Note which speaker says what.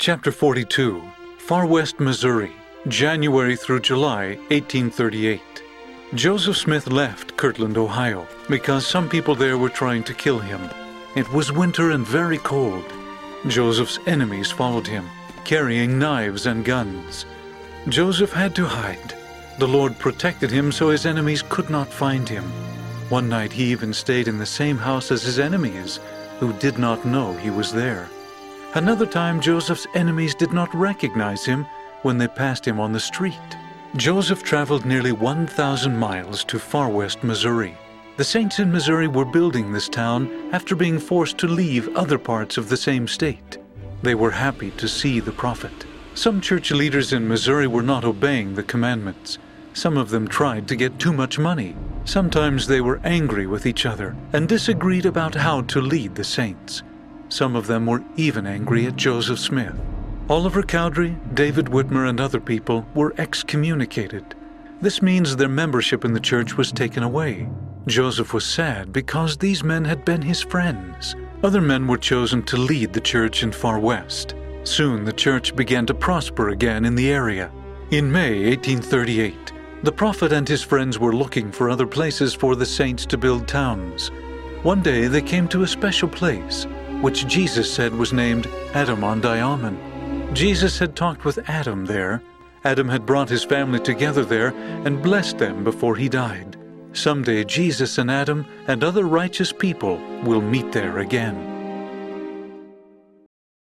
Speaker 1: Chapter 42, Far West, Missouri, January through July 1838. Joseph Smith left Kirtland, Ohio, because some people there were trying to kill him. It was winter and very cold. Joseph's enemies followed him, carrying knives and guns. Joseph had to hide. The Lord protected him so his enemies could not find him. One night he even stayed in the same house as his enemies, who did not know he was there. Another time Joseph's enemies did not recognize him when they passed him on the street. Joseph traveled nearly 1,000 miles to Far West, Missouri. The saints in Missouri were building this town after being forced to leave other parts of the same state. They were happy to see the prophet. Some church leaders in Missouri were not obeying the commandments. Some of them tried to get too much money. Sometimes they were angry with each other and disagreed about how to lead the saints. Some of them were even angry at Joseph Smith. Oliver Cowdery, David Whitmer, and other people were excommunicated. This means their membership in the church was taken away. Joseph was sad because these men had been his friends. Other men were chosen to lead the church in Far West. Soon the church began to prosper again in the area. In May 1838, the prophet and his friends were looking for other places for the saints to build towns. One day they came to a special place, which Jesus said was named Adam-on-Diamond. Jesus had talked with Adam there. Adam had brought his family together there and blessed them before he died. Someday Jesus and Adam and other righteous people will meet there again.